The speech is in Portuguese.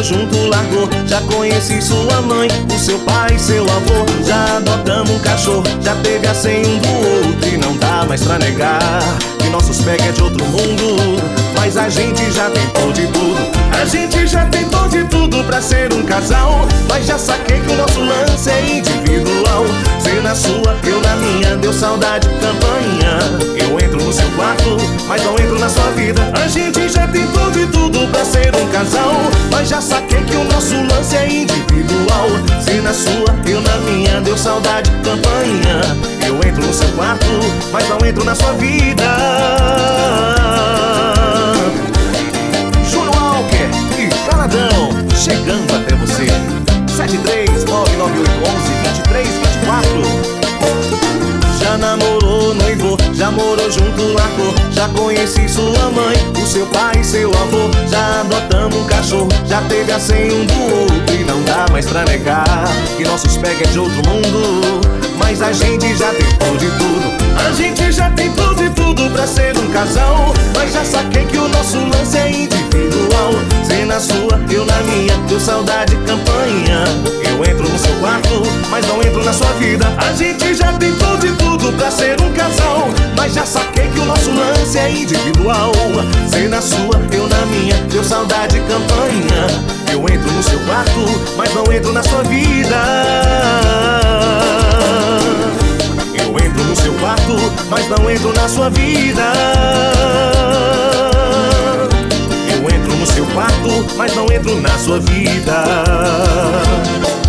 morou junto, largou. Já conheci sua mãe, o seu pai, seu avô. Já adotamos um cachorro, já teve a senha um do outro. E não dá mais pra negar que nossos pega é de outro mundo. Mas a gente já tentou de tudo, a gente já tentou de tudo pra ser um casal. Mas já saquei que o nosso lance é individual. Cê na sua, eu na minha, deu saudade, campainha. Eu entro no seu quarto, mas não entro na sua vida. A gente já tentou de tudo pra ser um casal. Mas já saquei que o nosso lance é individual. Cê na sua, eu na minha, deu saudade, campainha. Eu entro no seu quarto, mas não entro na sua vida. Júnior Walker e Caladão, chegando até você. 73998112324. Já namorou, noivou, já morou junto, largou. Já conheci sua mãe, o seu pai, seu avô. Já adotamos um cachorro, já teve a senha um do outro. E não dá mais pra negar que nossos pega é de outro mundo. Mas a gente já tentou de tudo, a gente já tentou de tudo pra ser um casal. Mas já saquei que o nosso lance é individual. Cê na sua, eu na minha, deu saudade, campainha. Eu entro no seu quarto, mas não entro na sua vida. A gente já tentou de tudo pra ser um casal. Mas já saquei que o nosso lance é individual. Cê na sua, eu na minha, deu saudade, campainha. Eu entro no seu quarto, mas não entro na sua vida. Eu entro no seu quarto, mas não entro na sua vida. Eu entro no seu quarto, mas não entro na sua vida.